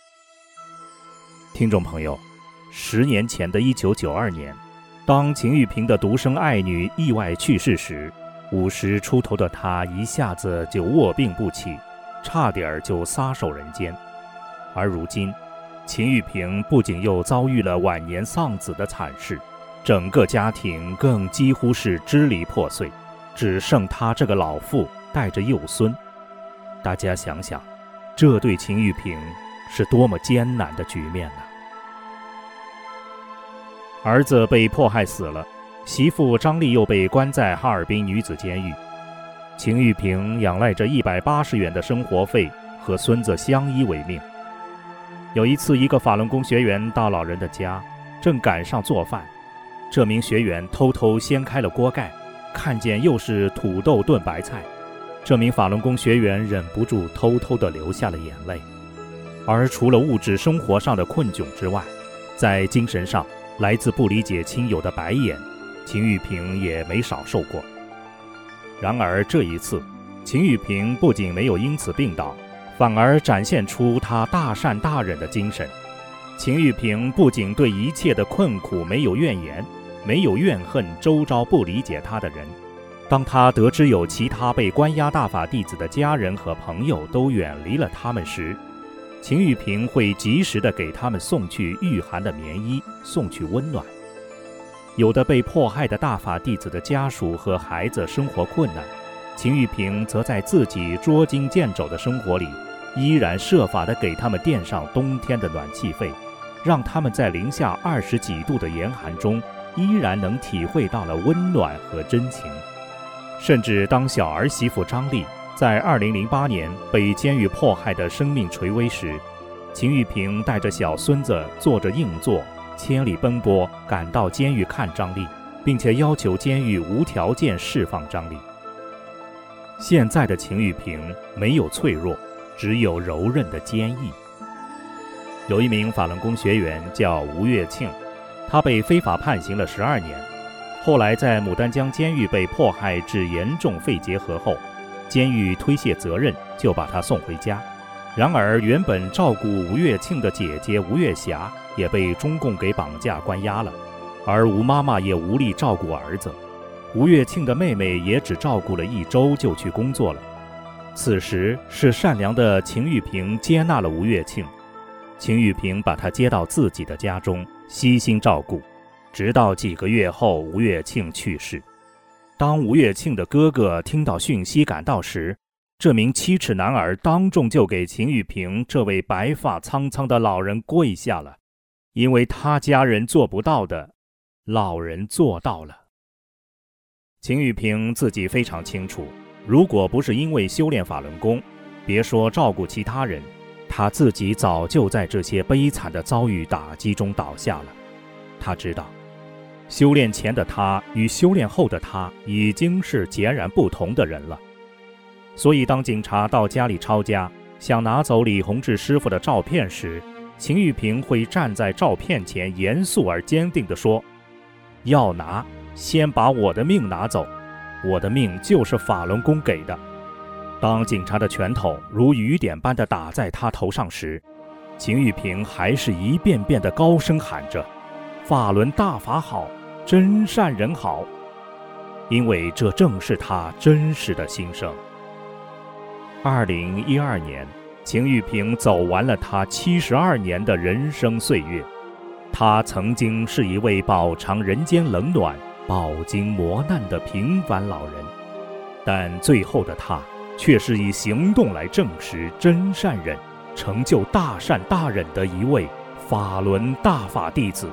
听众朋友，十年前的一九九二年，当秦玉平的独生爱女意外去世时，五十出头的她一下子就卧病不起，差点就撒手人间。而如今，秦玉平不仅又遭遇了晚年丧子的惨事，整个家庭更几乎是支离破碎，只剩她这个老妇带着幼孙。大家想想，这对秦玉平是多么艰难的局面呢？儿子被迫害死了，媳妇张丽又被关在哈尔滨女子监狱。秦玉平仰赖着一百八十元的生活费和孙子相依为命。有一次，一个法轮功学员到老人的家，正赶上做饭，这名学员偷偷掀开了锅盖，看见又是土豆炖白菜，这名法轮功学员忍不住偷偷地流下了眼泪。而除了物质生活上的困窘之外，在精神上，来自不理解亲友的白眼，秦玉平也没少受过。然而这一次，秦玉平不仅没有因此病倒，反而展现出他大善大忍的精神。秦玉平不仅对一切的困苦没有怨言，没有怨恨周遭不理解他的人。当他得知有其他被关押大法弟子的家人和朋友都远离了他们时，秦玉平会及时地给他们送去御寒的棉衣，送去温暖。有的被迫害的大法弟子的家属和孩子生活困难，秦玉平则在自己捉襟见肘的生活里，依然设法地给他们垫上冬天的暖气费，让他们在零下二十几度的严寒中，依然能体会到了温暖和真情。甚至当小儿媳妇张丽在二零零八年被监狱迫害的生命垂危时，秦玉平带着小孙子坐着硬座， 千里奔波赶到监狱看张力，并且要求监狱无条件释放张力。现在的秦玉萍没有脆弱，只有柔韧的坚毅。有一名法轮功学员叫吴月庆，他被非法判刑了十二年，后来在牡丹江监狱被迫害致严重肺结核后，监狱推卸责任，就把他送回家。然而原本照顾吴月庆的姐姐吴月霞也被中共给绑架关押了，而吴妈妈也无力照顾儿子，吴月庆的妹妹也只照顾了一周就去工作了。此时是善良的秦玉萍接纳了吴月庆，秦玉萍把她接到自己的家中，悉心照顾，直到几个月后吴月庆去世。当吴月庆的哥哥听到讯息赶到时，这名七尺男儿当众就给秦玉萍这位白发苍苍的老人跪下了，因为他家人做不到的，老人做到了。秦玉萍自己非常清楚，如果不是因为修炼法轮功，别说照顾其他人，他自己早就在这些悲惨的遭遇打击中倒下了。他知道，修炼前的他与修炼后的他已经是截然不同的人了。所以当警察到家里抄家，想拿走李洪志师傅的照片时，秦玉萍会站在照片前严肃而坚定地说，要拿，先把我的命拿走，我的命就是法轮功给的。当警察的拳头如雨点般地打在他头上时，秦玉萍还是一遍遍地高声喊着，法轮大法好，真善人好，因为这正是他真实的心声。二零一二年，秦玉萍走完了她七十二年的人生岁月。她曾经是一位饱尝人间冷暖、饱经磨难的平凡老人，但最后的她却是以行动来证实真善忍，成就大善大忍的一位法轮大法弟子。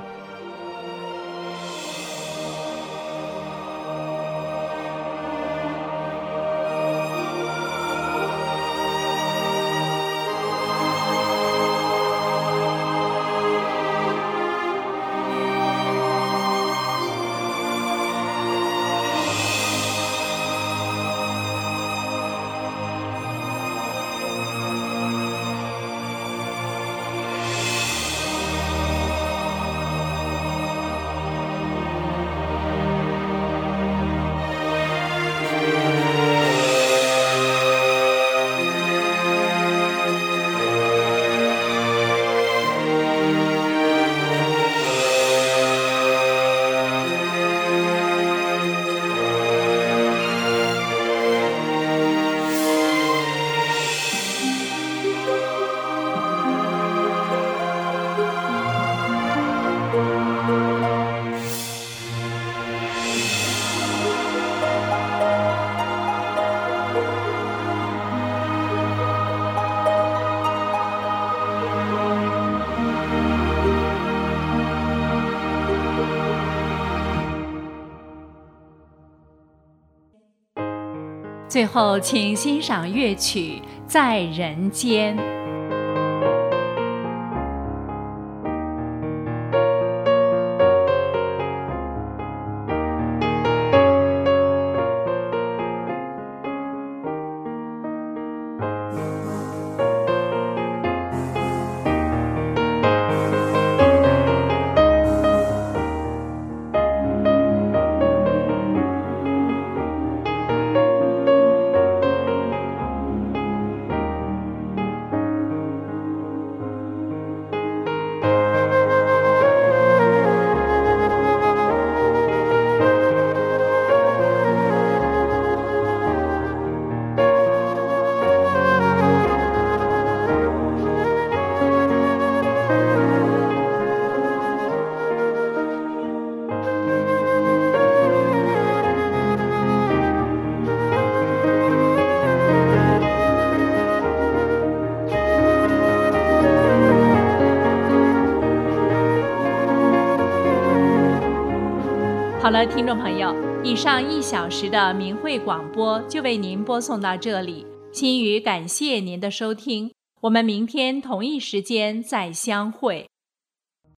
最后，请欣赏乐曲《在人间》。好了，听众朋友，以上一小时的明慧广播就为您播送到这里。心语感谢您的收听，我们明天同一时间再相会。